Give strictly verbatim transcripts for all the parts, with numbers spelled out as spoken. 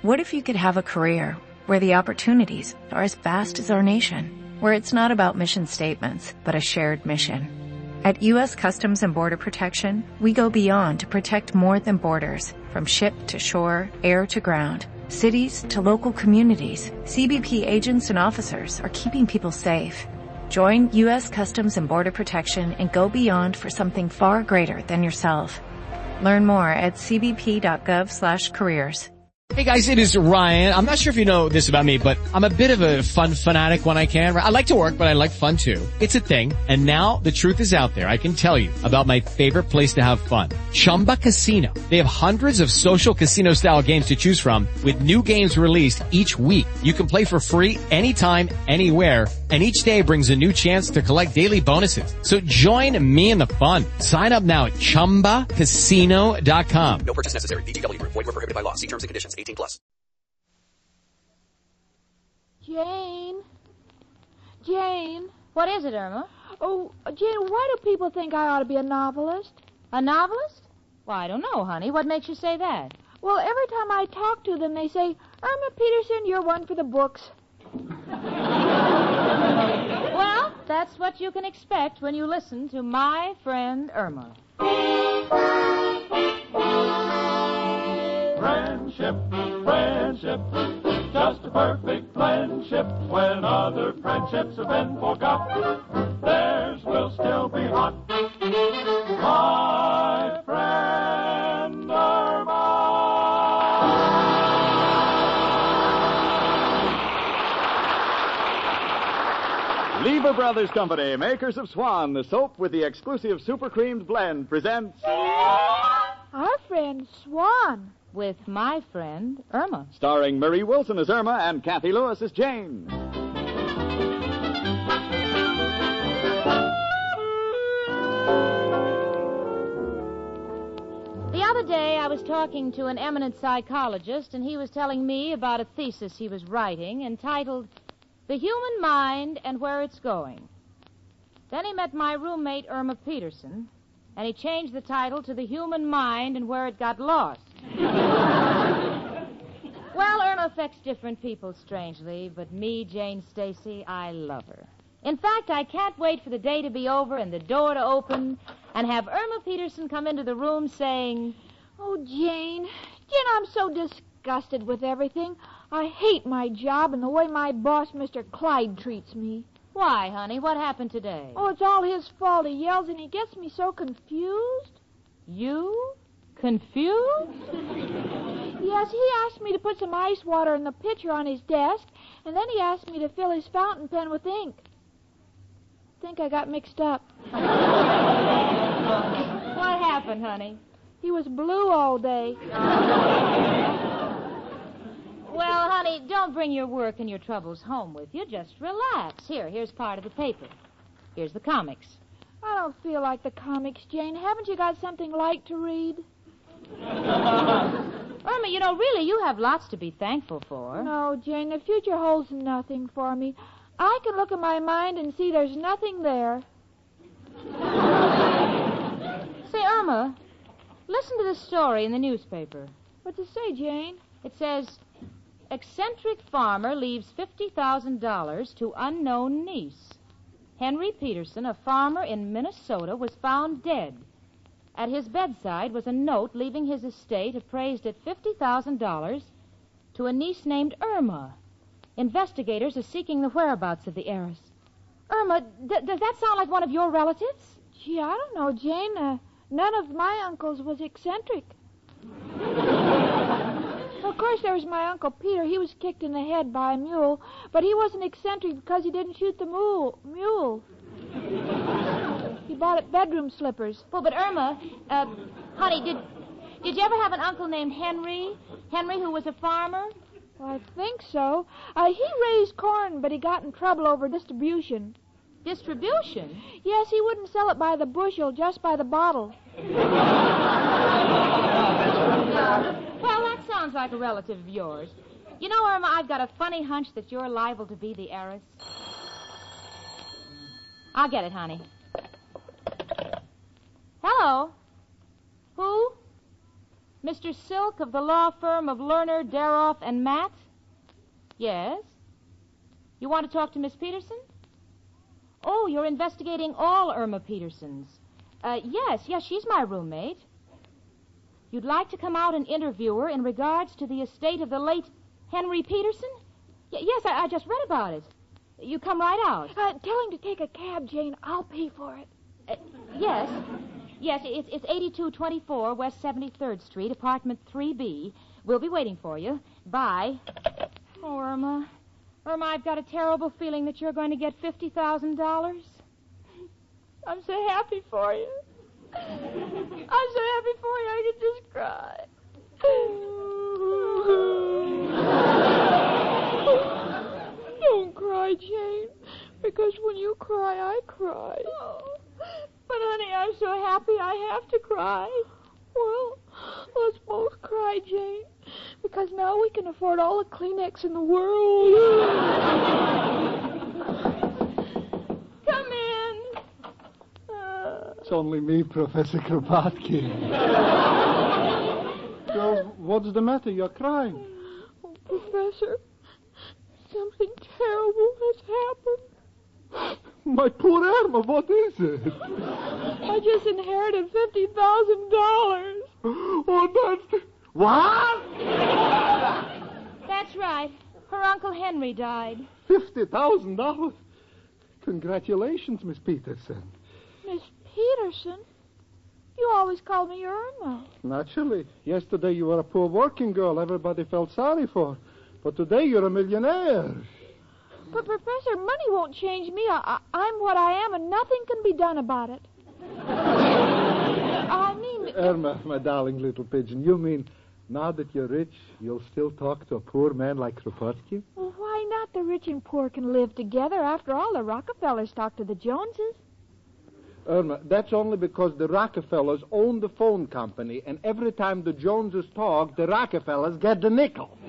What if you could have a career where the opportunities are as vast as our nation, where it's not about mission statements, but a shared mission? At U S Customs and Border Protection, we go beyond to protect more than borders, from ship to shore, air to ground, cities to local communities. C B P agents and officers are keeping people safe. Join U S Customs and Border Protection and go beyond for something far greater than yourself. Learn more at c b p dot gov slash careers. Hey guys, it is Ryan. I'm not sure if you know this about me, but I'm a bit of a fun fanatic when I can. I like to work, but I like fun too. It's a thing. And now the truth is out there. I can tell you about my favorite place to have fun. Chumba Casino. They have hundreds of social casino style games to choose from with new games released each week. You can play for free anytime, anywhere. And each day brings a new chance to collect daily bonuses. So join me in the fun. Sign up now at chumba casino dot com. No purchase necessary. V G W Group. Void where prohibited by law. See terms and conditions. eighteen plus. Jane? Jane? What is it, Irma? Oh, Jane, why do people think I ought to be a novelist? A novelist? Well, I don't know, honey. What makes you say that? Well, every time I talk to them, they say, Irma Peterson, you're one for the books. Well, that's what you can expect when you listen to my friend Irma. Friendship, friendship, just a perfect friendship. When other friendships have been forgot, theirs will still be hot. My friend Irma. Lever Brothers Company, makers of Swan, the soap with the exclusive super creamed blend, presents Our friend Swan. With my friend Irma. Starring Marie Wilson as Irma and Kathy Lewis as Jane. The other day I was talking to an eminent psychologist, and he was telling me about a thesis he was writing entitled The Human Mind and Where It's Going. Then he met my roommate Irma Peterson, and he changed the title to The Human Mind and Where It Got Lost. Well, Irma affects different people strangely, but me, Jane Stacy, I love her. In fact, I can't wait for the day to be over and the door to open and have Irma Peterson come into the room saying, Oh, Jane, Jane, I'm so disgusted with everything. I hate my job and the way my boss, Mister Clyde, treats me. Why, honey? What happened today? Oh, it's all his fault. He yells and he gets me so confused. You? Confused? Yes, he asked me to put some ice water in the pitcher on his desk, and then he asked me to fill his fountain pen with ink. I think I got mixed up. What happened, honey? He was blue all day. Well, honey, don't bring your work and your troubles home with you. Just relax. Here, here's part of the paper. Here's the comics. I don't feel like the comics, Jane. Haven't you got something light to read? Irma, you know, really, you have lots to be thankful for. No, Jane, the future holds nothing for me. I can look at my mind and see there's nothing there. Say, Irma, listen to this story in the newspaper. What's it say, Jane? It says, eccentric farmer leaves fifty thousand dollars to unknown niece. Henry Peterson, a farmer in Minnesota, was found dead. At his bedside was a note leaving his estate appraised at fifty thousand dollars to a niece named Irma. Investigators are seeking the whereabouts of the heiress. Irma, d- does that sound like one of your relatives? Gee, I don't know, Jane. Uh, none of my uncles was eccentric. Of course, there was my Uncle Peter. He was kicked in the head by a mule, but he wasn't eccentric because he didn't shoot the mule. mule. He bought it bedroom slippers. Well, but Irma, uh, honey, did did you ever have an uncle named Henry? Henry, who was a farmer? Well, I think so. Uh, he raised corn, but he got in trouble over distribution. Distribution? Yes, he wouldn't sell it by the bushel, just by the bottle. Well, that sounds like a relative of yours. You know, Irma, I've got a funny hunch that you're liable to be the heiress. I'll get it, honey. Hello? Who? Mister Silk of the law firm of Lerner, Daroff, and Matt? Yes? You want to talk to Miss Peterson? Oh, you're investigating all Irma Petersons. Uh, yes, yes, she's my roommate. You'd like to come out and interview her in regards to the estate of the late Henry Peterson? Y- yes, I-, I just read about it. You come right out. Uh, tell him to take a cab, Jane. I'll pay for it. Uh, yes. Yes, it's, it's eighty-two twenty-four West seventy-third Street, apartment three B. We'll be waiting for you. Bye. Oh, Irma. Irma, I've got a terrible feeling that you're going to get fifty thousand dollars. I'm so happy for you. I'm so happy for you, I could just cry. Don't cry, Jane, because when you cry, I cry. Oh. But, honey, I'm so happy I have to cry. Well, let's both cry, Jane, because now we can afford all the Kleenex in the world. Come in. Uh... It's only me, Professor Kropotkin. Well, what's the matter? You're crying. Oh, Professor, something terrible has happened. My poor Irma, what is it? I just inherited fifty thousand dollars. Oh, that's... What? That's right. Her Uncle Henry died. fifty thousand dollars? Congratulations, Miss Peterson. Miss Peterson? You always called me Irma. Naturally. Yesterday you were a poor working girl everybody felt sorry for. But today you're a millionaire. But, Professor, money won't change me. I, I, I'm what I am, and nothing can be done about it. I mean... Irma, my darling little pigeon, you mean now that you're rich, you'll still talk to a poor man like Kropotkin? Well, why not? The rich and poor can live together. After all, the Rockefellers talk to the Joneses. Irma, that's only because the Rockefellers own the phone company, and every time the Joneses talk, the Rockefellers get the nickel.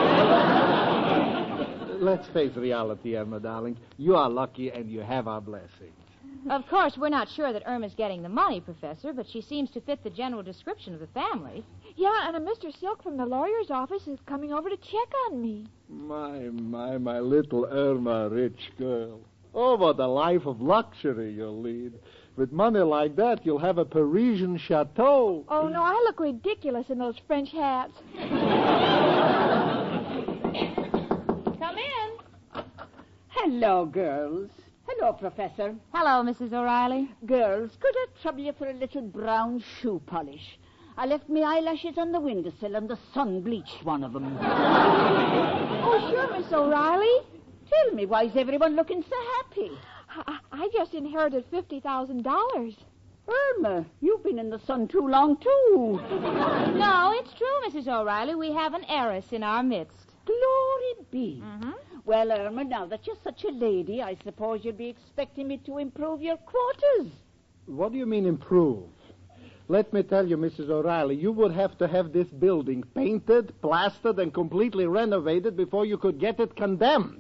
Let's face reality, Irma, darling. You are lucky, and you have our blessing. Of course, we're not sure that Irma's getting the money, Professor, but she seems to fit the general description of the family. Yeah, and a Mister Silk from the lawyer's office is coming over to check on me. My, my, my little Irma, rich girl. Oh, what a life of luxury you'll lead. With money like that, you'll have a Parisian chateau. Oh, no, I look ridiculous in those French hats. Come in. Hello, girls. Hello, Professor. Hello, Missus O'Reilly. Girls, could I trouble you for a little brown shoe polish? I left my eyelashes on the windowsill and the sun bleached one of them. Oh, sure, Miss O'Reilly. Tell me, why is everyone looking so happy? I, I just inherited fifty thousand dollars. Irma, you've been in the sun too long, too. No, it's true, Missus O'Reilly. We have an heiress in our midst. Glory be. Mm-hmm. Well, Irma, now that you're such a lady, I suppose you'll be expecting me to improve your quarters. What do you mean improve? Let me tell you, Missus O'Reilly, you would have to have this building painted, plastered, and completely renovated before you could get it condemned.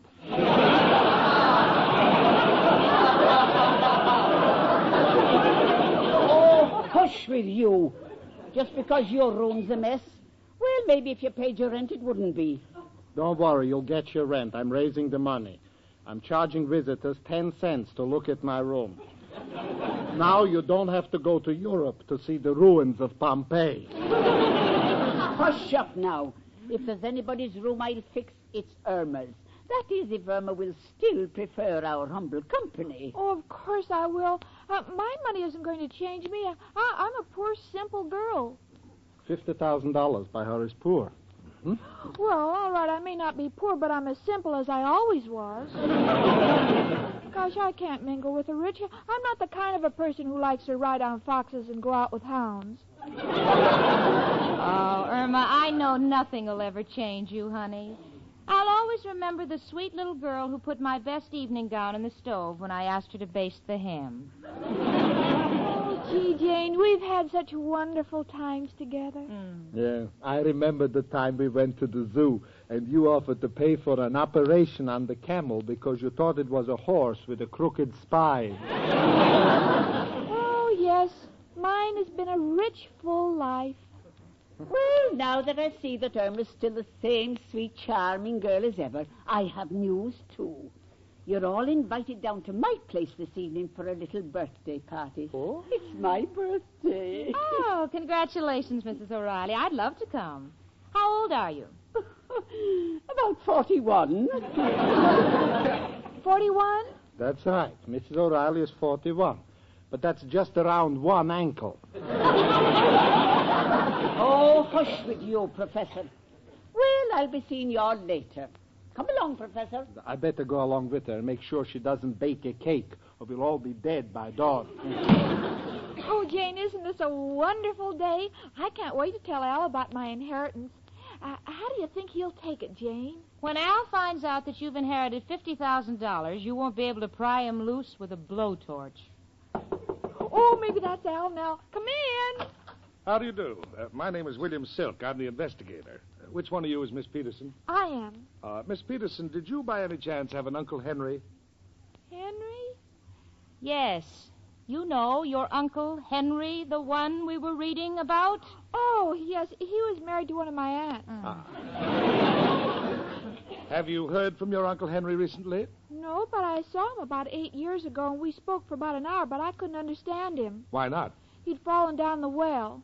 Oh, hush with you. Just because your room's a mess. Well, maybe if you paid your rent, it wouldn't be. Don't worry, you'll get your rent. I'm raising the money. I'm charging visitors ten cents to look at my room. Now you don't have to go to Europe to see the ruins of Pompeii. Hush up now. If there's anybody's room I'll fix, it's Irma's. That is, if Irma will still prefer our humble company. Oh, of course I will. Uh, my money isn't going to change me. I, I'm a poor, simple girl. Fifty thousand dollars by her is poor. Hmm? Well, all right, I may not be poor, but I'm as simple as I always was. Gosh, I can't mingle with the rich. I'm not the kind of a person who likes to ride on foxes and go out with hounds. Oh, Irma, I know nothing will ever change you, honey. I'll always remember the sweet little girl who put my best evening gown in the stove when I asked her to baste the ham. Oh, gee, Jane, we've had such wonderful times together. Mm. Yeah, I remember the time we went to the zoo and you offered to pay for an operation on the camel because you thought it was a horse with a crooked spine. Oh, yes. Mine has been a rich, full life. Well, now that I see that Irma's still the same sweet, charming girl as ever, I have news, too. You're all invited down to my place this evening for a little birthday party. Oh? It's my birthday. Oh, congratulations, Missus O'Reilly. I'd love to come. How old are you? About forty-one. Forty-one? That's right. Missus O'Reilly is forty-one. But that's just around one ankle. Oh, hush with you, Professor. Well, I'll be seeing you all later. Come along, Professor. I better go along with her and make sure she doesn't bake a cake, or we'll all be dead by dawn. Oh, Jane, isn't this a wonderful day? I can't wait to tell Al about my inheritance. Uh, how do you think he'll take it, Jane? When Al finds out that you've inherited fifty thousand dollars, you won't be able to pry him loose with a blowtorch. Oh, maybe that's Al now. Come in. How do you do? Uh, my name is William Silk. I'm the investigator. Uh, which one of you is Miss Peterson? I am. Uh, Miss Peterson, did you by any chance have an Uncle Henry? Henry? Yes. You know, your Uncle Henry, the one we were reading about? Oh, yes. He was married to one of my aunts. Mm. Ah. Have you heard from your Uncle Henry recently? No, but I saw him about eight years ago, and we spoke for about an hour, but I couldn't understand him. Why not? He'd fallen down the well.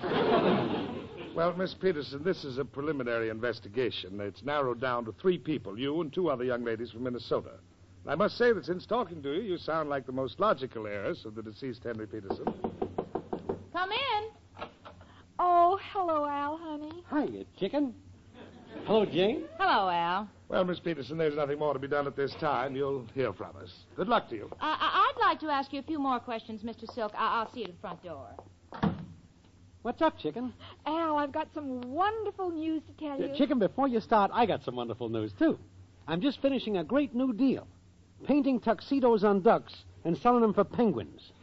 Well, Miss Peterson, this is a preliminary investigation. It's narrowed down to three people, you and two other young ladies from Minnesota. I must say that since talking to you, you sound like the most logical heiress of the deceased Henry Peterson. Come in. Oh, hello, Al, honey. Hiya, chicken. Hello, Jane. Hello, Al. Well, Miss Peterson, there's nothing more to be done at this time. You'll hear from us. Good luck to you. Uh, I- I'd like to ask you a few more questions, Mister Silk. I- I'll see you at the front door. What's up, chicken? Al, I've got some wonderful news to tell you. Uh, chicken, before you start, I got some wonderful news, too. I'm just finishing a great new deal. Painting tuxedos on ducks and selling them for penguins.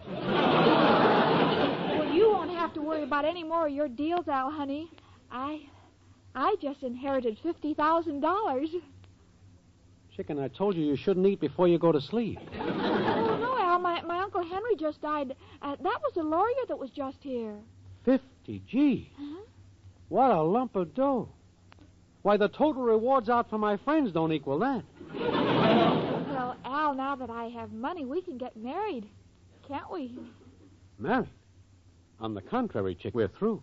Well, you won't have to worry about any more of your deals, Al, honey. I... I just inherited fifty thousand dollars. Chicken, I told you you shouldn't eat before you go to sleep. Oh, no, Al. My, my Uncle Henry just died. Uh, that was the lawyer that was just here. Fifty, gee. Huh? What a lump of dough. Why, the total rewards out for my friends don't equal that. Well, Al, now that I have money, we can get married. Can't we? Married? On the contrary, chick, we're through.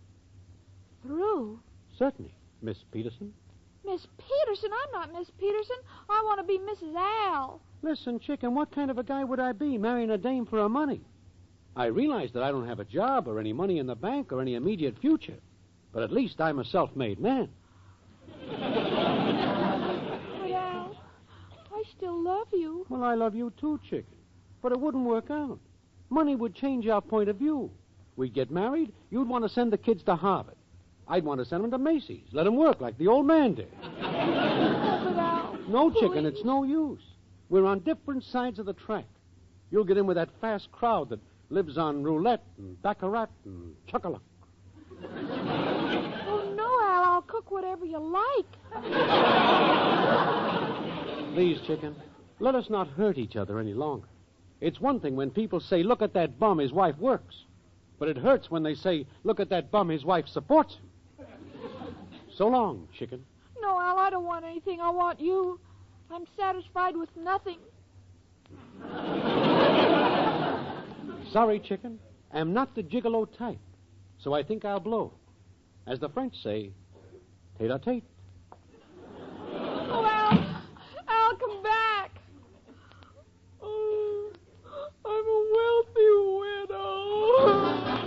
Through? Certainly, Miss Peterson. Miss Peterson? I'm not Miss Peterson. I want to be Missus Al. Listen, chicken, what kind of a guy would I be marrying a dame for her money? I realize that I don't have a job or any money in the bank or any immediate future, but at least I'm a self-made man. But, Al, I still love you. Well, I love you too, chicken, but it wouldn't work out. Money would change our point of view. We'd get married, you'd want to send the kids to Harvard. I'd want to send them to Macy's. Let them work like the old man did. No, chicken, it's no use. We're on different sides of the track. You'll get in with that fast crowd that lives on roulette and baccarat and chocolate. Oh, no, Al, I'll cook whatever you like. Please, chicken, let us not hurt each other any longer. It's one thing when people say, look at that bum, his wife works. But it hurts when they say, look at that bum, his wife supports him. So long, chicken. No, Al, I don't want anything. I want you. I'm satisfied with nothing. Sorry, chicken. I'm not the gigolo type. So I think I'll blow. As the French say, tete-a-tete. Oh, Al. Al, come back. Oh, I'm a wealthy widow.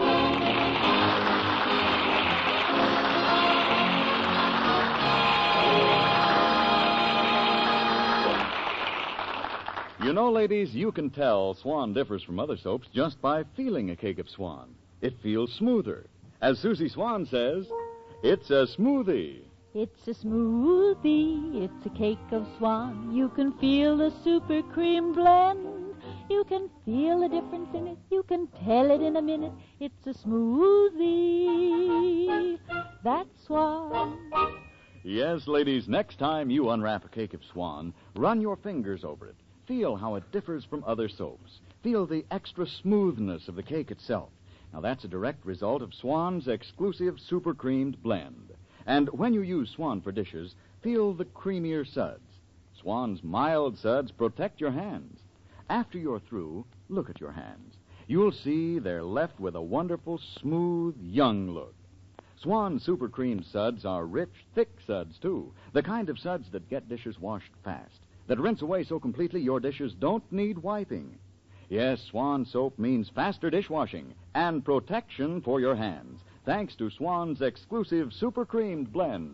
You know, ladies, you can tell Swan differs from other soaps just by feeling a cake of Swan. It feels smoother. As Susie Swan says, it's a smoothie. It's a smoothie, it's a cake of Swan. You can feel the super cream blend. You can feel the difference in it. You can tell it in a minute. It's a smoothie. That's Swan. Yes, ladies, next time you unwrap a cake of Swan, run your fingers over it. Feel how it differs from other soaps. Feel the extra smoothness of the cake itself. Now, that's a direct result of Swan's exclusive super creamed blend. And when you use Swan for dishes, feel the creamier suds. Swan's mild suds protect your hands. After you're through, look at your hands. You'll see they're left with a wonderful, smooth, young look. Swan super creamed suds are rich, thick suds, too. The kind of suds that get dishes washed fast, that rinse away so completely your dishes don't need wiping. Yes, Swan soap means faster dishwashing and protection for your hands, thanks to Swan's exclusive super creamed blend.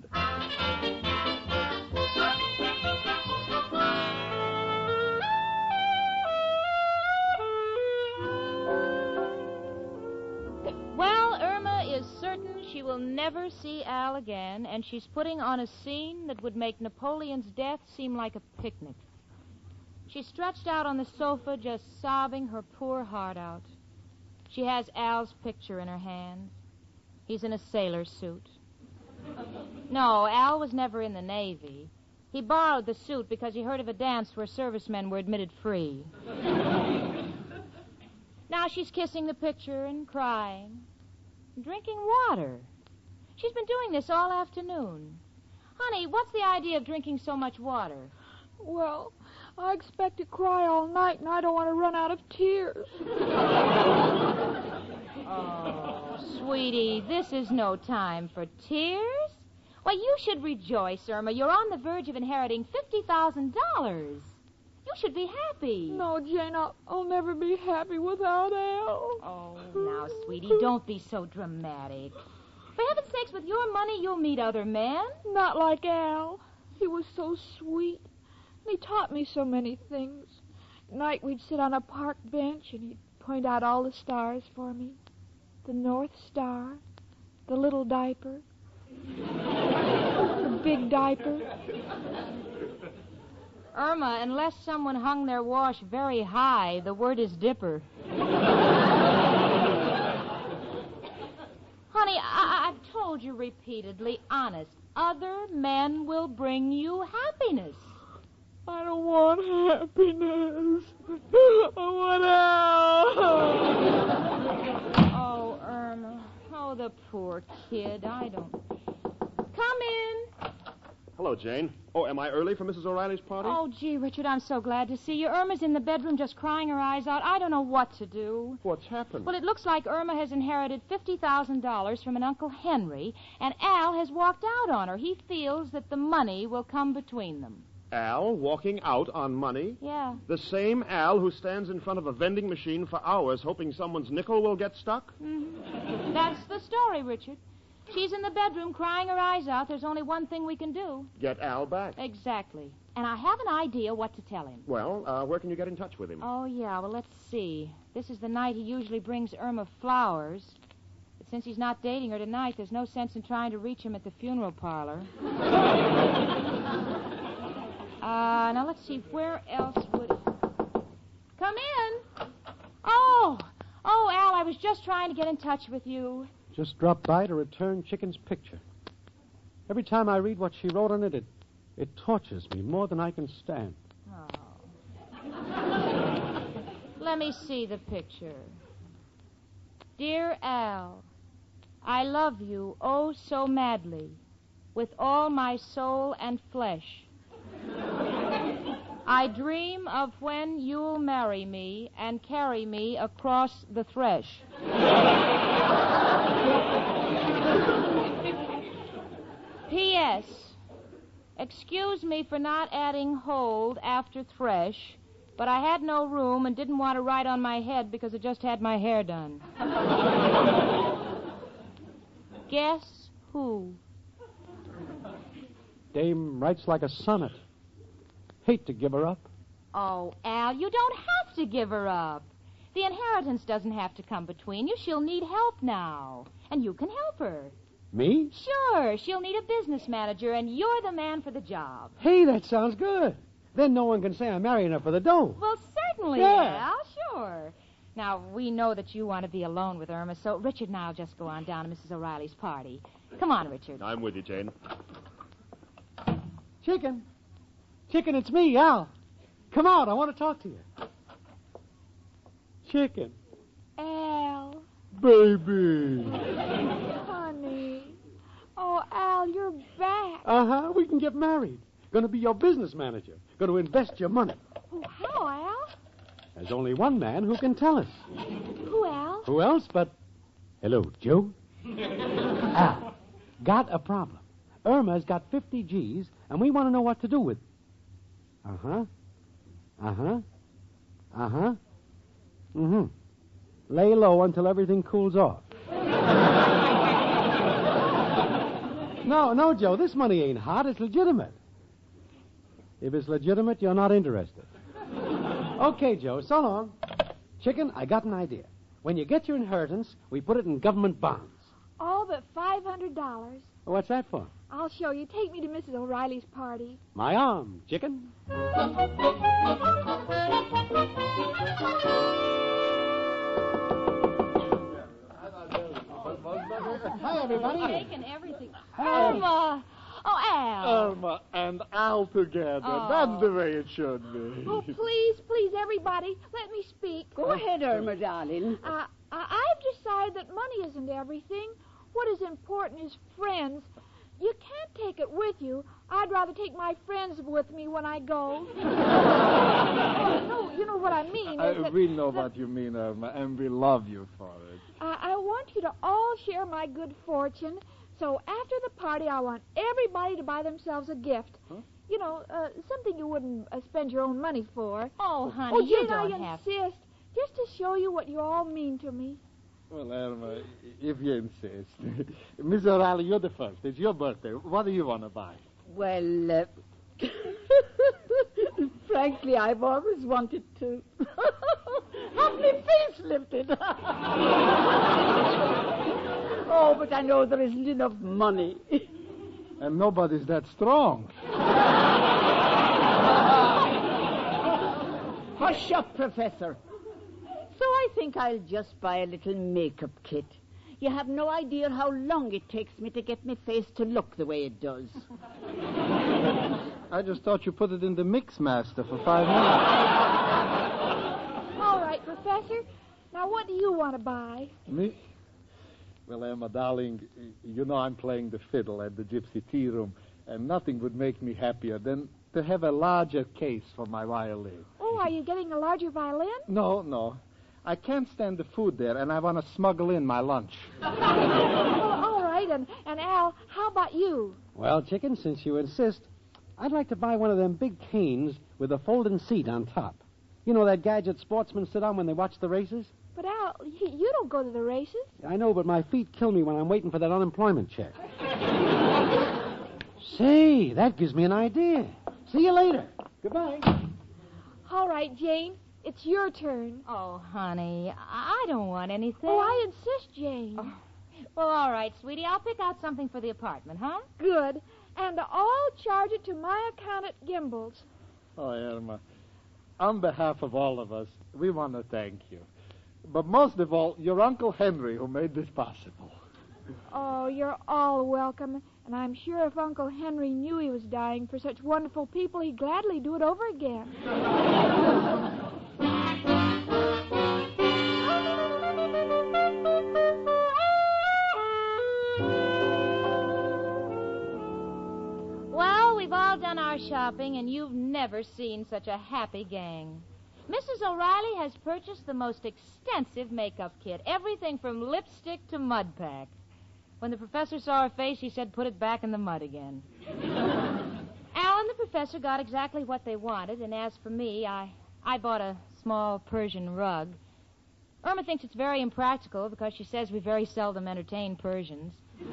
Well, Irma is certain she will never see Al again, and she's putting on a scene that would make Napoleon's death seem like a picnic. She's stretched out on the sofa, just sobbing her poor heart out. She has Al's picture in her hand. He's in a sailor suit. No, Al was never in the Navy. He borrowed the suit because he heard of a dance where servicemen were admitted free. Now she's kissing the picture and crying, drinking water. She's been doing this all afternoon. Honey, what's the idea of drinking so much water? Well, I expect to cry all night, and I don't want to run out of tears. Oh, sweetie, this is no time for tears. Why, you should rejoice, Irma. You're on the verge of inheriting fifty thousand dollars. You should be happy. No, Jane, I'll, I'll never be happy without Al. Oh, now, sweetie, don't be so dramatic. For heaven's sakes, with your money, you'll meet other men. Not like Al. He was so sweet. And he taught me so many things. At night, we'd sit on a park bench, and he'd point out all the stars for me. The North Star, the little diaper, the big diaper. Irma, unless someone hung their wash very high, the word is dipper. Honey, I- I've told you repeatedly, honest, other men will bring you happiness. I don't want happiness. I want Al. Oh, Irma. Oh, the poor kid. I don't... Come in. Hello, Jane. Oh, am I early for Missus O'Reilly's party? Oh, gee, Richard, I'm so glad to see you. Irma's in the bedroom just crying her eyes out. I don't know what to do. What's happened? Well, it looks like Irma has inherited fifty thousand dollars from an Uncle Henry, and Al has walked out on her. He feels that the money will come between them. Al walking out on money? Yeah. The same Al who stands in front of a vending machine for hours hoping someone's nickel will get stuck? Mm-hmm. That's the story, Richard. She's in the bedroom crying her eyes out. There's only one thing we can do. Get Al back. Exactly. And I have an idea what to tell him. Well, uh, where can you get in touch with him? Oh, yeah. Well, let's see. This is the night he usually brings Irma flowers. But since he's not dating her tonight, there's no sense in trying to reach him at the funeral parlor. uh, now, let's see. Where else would... Come in. Oh, oh, Al, I was just trying to get in touch with you. Just dropped by to return Chicken's picture. Every time I read what she wrote on it, it, it tortures me more than I can stand. Oh. Let me see the picture. Dear Al, I love you oh so madly, with all my soul and flesh. I dream of when you'll marry me and carry me across the thresh. P S. Excuse me for not adding hold after thresh, but I had no room and didn't want to write on my head because I just had my hair done. Guess who? Dame writes like a sonnet. Hate to give her up. Oh, Al, you don't have to give her up. The inheritance doesn't have to come between you. She'll need help now, and you can help her. Me? Sure. She'll need a business manager, and you're the man for the job. Hey, that sounds good. Then no one can say I'm marrying her for the dough. Well, certainly, Yeah. Al, sure. Now, we know that you want to be alone with Irma, so Richard and I'll just go on down to Missus O'Reilly's party. Come on, Richard. I'm with you, Jane. Chicken. Chicken, it's me, Al. Come out. I want to talk to you. Chicken. Al. baby. Honey. Oh, Al, you're back. Uh-huh. We can get married. Going to be your business manager. Going to invest your money. Oh, how, Al? There's only one man who can tell us. Who, Al? Who else but... Hello, Joe? Al, got a problem. Irma's got fifty G's, and we want to know what to do with it. Uh-huh. Uh-huh. Uh-huh. Mm-hmm. Lay low until everything cools off. No, no, Joe, this money ain't hot. It's legitimate. If it's legitimate, you're not interested. Okay, Joe, so long. Chicken, I got an idea. When you get your inheritance, we put it in government bonds. All but five hundred dollars. What's that for? I'll show you. Take me to Missus O'Reilly's party. My arm, chicken. Hi, everybody. Taking everything. Hi. Irma. Oh, Al. Irma and Al together. Oh. That's the way it should be. Oh, please, please, everybody, let me speak. Go ahead, Irma, darling. Uh, I- I've decided that money isn't everything. What is important is friends. You can't take it with you. I'd rather take my friends with me when I go. Oh, no, you know what I mean. Uh, is that- we know that- what you mean, Irma, and we love you for it. I, I want you to all share my good fortune. So after the party, I want everybody to buy themselves a gift. Huh? You know, uh, something you wouldn't uh, spend your own money for. Oh, honey, oh, you Jane, don't I have... insist. Just to show you what you all mean to me. Well, Irma, if you insist. Miss O'Reilly, you're the first. It's your birthday. What do you want to buy? Well, uh, frankly, I've always wanted to have my face lifted. Oh, but I know there isn't enough money. And nobody's that strong. Hush up, Professor. So I think I'll just buy a little makeup kit. You have no idea how long it takes me to get my face to look the way it does. I just thought you put it in the Mix Master for five minutes. All right, Professor. Now, what do you want to buy? Me? Well, Emma, darling, you know I'm playing the fiddle at the Gypsy Tea Room, and nothing would make me happier than to have a larger case for my violin. Oh, are you getting a larger violin? No, no. I can't stand the food there, and I want to smuggle in my lunch. Well, all right, and, and Al, how about you? Well, chicken, since you insist, I'd like to buy one of them big canes with a folding seat on top. You know that gadget sportsmen sit on when they watch the races? But Al, you, you don't go to the races. I know, but my feet kill me when I'm waiting for that unemployment check. Say, that gives me an idea. See you later. Goodbye. All right, Jane, it's your turn. Oh, honey, I don't want anything. Oh, I insist, Jane. Oh. Well, all right, sweetie. I'll pick out something for the apartment, huh? Good. And I'll charge it to my account at Gimbel's. Oh, Irma, on behalf of all of us, we want to thank you. But most of all, your Uncle Henry, who made this possible. Oh, you're all welcome. And I'm sure if Uncle Henry knew he was dying for such wonderful people, he'd gladly do it over again. Well, we've all done our shopping, and you've never seen such a happy gang. Missus O'Reilly has purchased the most extensive makeup kit, everything from lipstick to mud pack. When the professor saw her face, he said, put it back in the mud again. Al and the professor got exactly what they wanted, and as for me, I, I bought a small Persian rug. Irma thinks it's very impractical because she says we very seldom entertain Persians.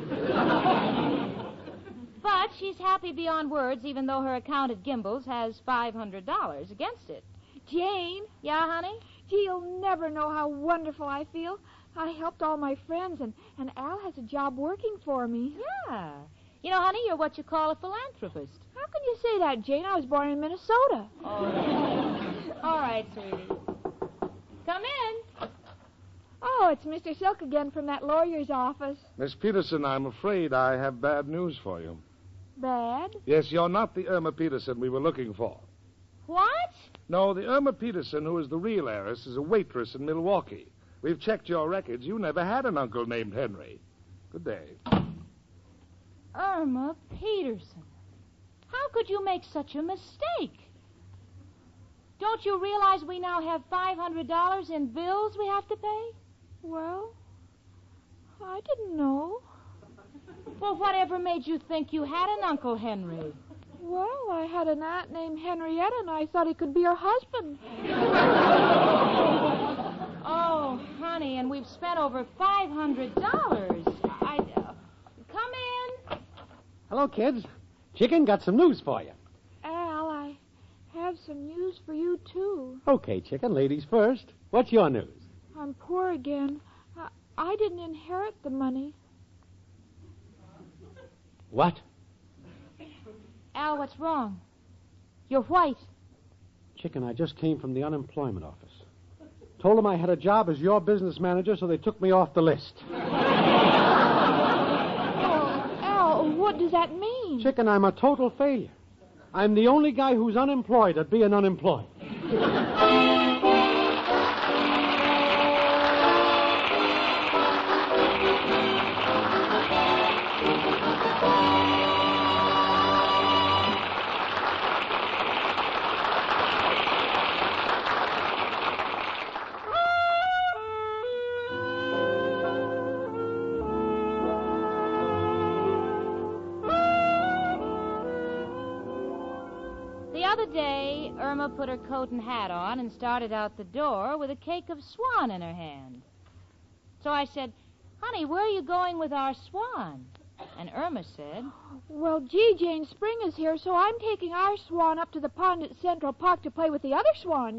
But she's happy beyond words, even though her account at Gimbel's has five hundred dollars against it. Jane? Yeah, honey? Gee, you'll never know how wonderful I feel. I helped all my friends, and, and Al has a job working for me. Yeah. You know, honey, you're what you call a philanthropist. How can you say that, Jane? I was born in Minnesota. Oh. All right, sweetie. Come in. Oh, it's Mister Silk again from that lawyer's office. Miss Peterson, I'm afraid I have bad news for you. Bad? Yes, you're not the Irma Peterson we were looking for. What? No, the Irma Peterson, who is the real heiress, is a waitress in Milwaukee. We've checked your records. You never had an uncle named Henry. Good day. Irma Peterson. How could you make such a mistake? Don't you realize we now have five hundred dollars in bills we have to pay? Well, I didn't know. Well, whatever made you think you had an Uncle Henry? Well, I had an aunt named Henrietta, and I thought he could be her husband. Oh, honey, and we've spent over five hundred dollars. I... Uh, come in. Hello, kids. Chicken got some news for you. Al, I have some news for you, too. Okay, Chicken, ladies first. What's your news? I'm poor again. I, I didn't inherit the money. What? Al, what's wrong? You're white. Chicken, I just came from the unemployment office. Told them I had a job as your business manager, so they took me off the list. Oh, Al, what does that mean? Chicken, I'm a total failure. I'm the only guy who's unemployed at being unemployed. The other day, Irma put her coat and hat on and started out the door with a cake of swan in her hand. So I said, honey, where are you going with our swan? And Irma said, well, gee, Jane, spring is here, so I'm taking our swan up to the pond at Central Park to play with the other swans.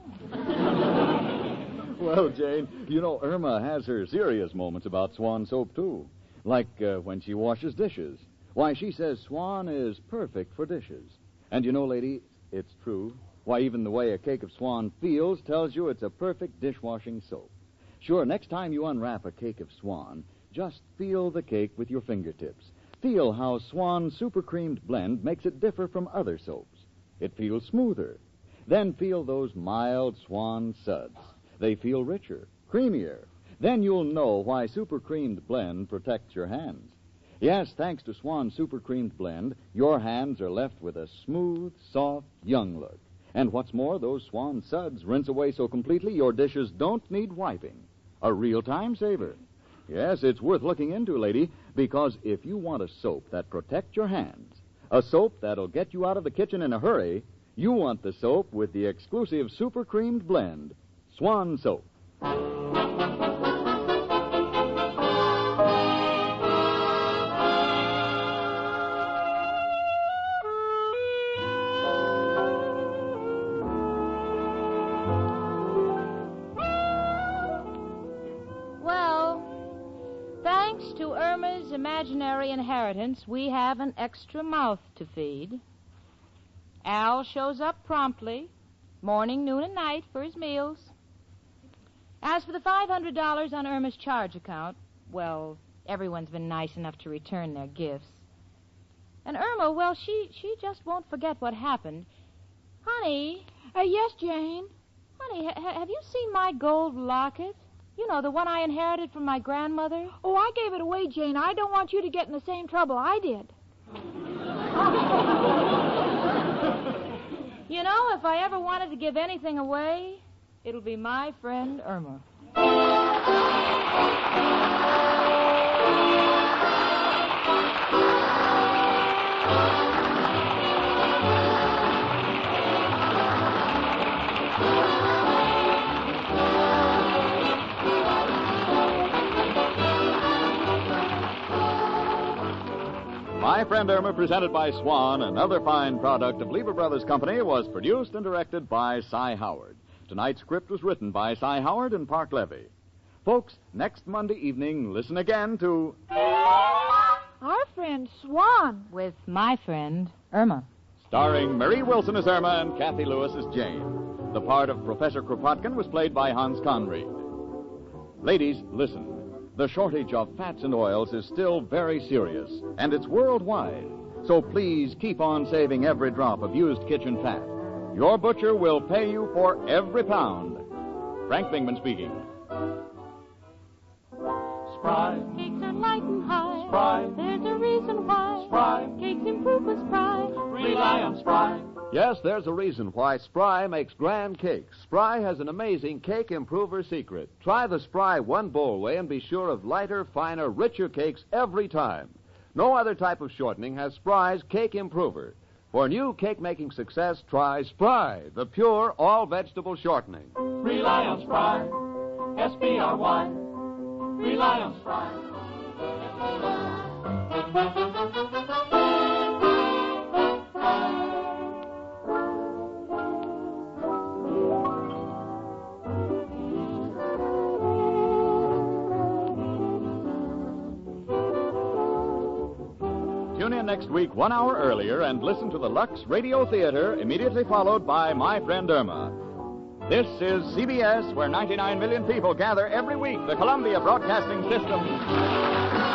Well, Jane, you know, Irma has her serious moments about Swan soap, too. Like uh, when she washes dishes. Why, she says Swan is perfect for dishes. And you know, lady, it's true. Why, even the way a cake of Swan feels tells you it's a perfect dishwashing soap. Sure, next time you unwrap a cake of Swan, just feel the cake with your fingertips. Feel how Swan Super Creamed Blend makes it differ from other soaps. It feels smoother. Then feel those mild Swan suds. They feel richer, creamier. Then you'll know why Super Creamed Blend protects your hands. Yes, thanks to Swan Super Creamed Blend, your hands are left with a smooth, soft, young look. And what's more, those Swan suds rinse away so completely your dishes don't need wiping. A real time saver. Yes, it's worth looking into, lady, because if you want a soap that protects your hands, a soap that'll get you out of the kitchen in a hurry, you want the soap with the exclusive Super Creamed Blend, Swan Soap. To Irma's imaginary inheritance, we have an extra mouth to feed. Al shows up promptly, morning, noon, and night for his meals. As for the five hundred dollars on Irma's charge account, well, everyone's been nice enough to return their gifts. And Irma, well, she, she just won't forget what happened. Honey. Uh, yes, Jane? Honey, ha- have you seen my gold locket? You know, the one I inherited from my grandmother. Oh, I gave it away, Jane. I don't want you to get in the same trouble I did. You know, if I ever wanted to give anything away, it'll be my friend Irma. My Friend Irma, presented by Swan, another fine product of Lever Brothers Company, was produced and directed by Cy Howard. Tonight's script was written by Cy Howard and Park Levy. Folks, next Monday evening, listen again to Our Friend Swan. With my friend Irma. Starring Marie Wilson as Irma and Kathy Lewis as Jane. The part of Professor Kropotkin was played by Hans Conried. Ladies, listen. The shortage of fats and oils is still very serious, and it's worldwide. So please keep on saving every drop of used kitchen fat. Your butcher will pay you for every pound. Frank Bingman speaking. Spry. Cakes are light and high. Spry. There's a reason why. Spry. Cakes improve with Spry. Rely on Spry. Yes, there's a reason why Spry makes grand cakes. Spry has an amazing cake improver secret. Try the Spry one bowl way and be sure of lighter, finer, richer cakes every time. No other type of shortening has Spry's cake improver. For new cake-making success, try Spry, the pure all-vegetable shortening. Rely on Spry. S P R Y. Rely on Spry. Tune in next week one hour earlier and listen to the Lux Radio Theater, immediately followed by My Friend Irma. This is C B S, where ninety-nine million people gather every week, the Columbia Broadcasting System.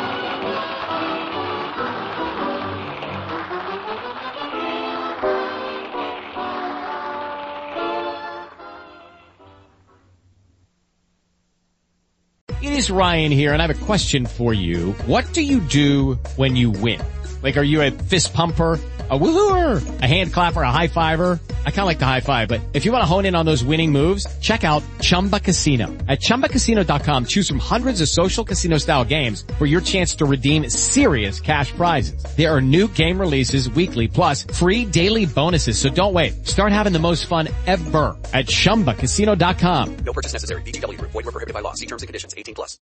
It is Ryan here, and I have a question for you. What do you do when you win? Like, are you a fist pumper, a woo-hooer, a hand clapper, a high-fiver? I kind of like the high-five, but if you want to hone in on those winning moves, check out Chumba Casino. At Chumba Casino dot com, choose from hundreds of social casino-style games for your chance to redeem serious cash prizes. There are new game releases weekly, plus free daily bonuses, so don't wait. Start having the most fun ever at Chumba Casino dot com. No purchase necessary. V G W. Void where prohibited by law. See terms and conditions. eighteen plus.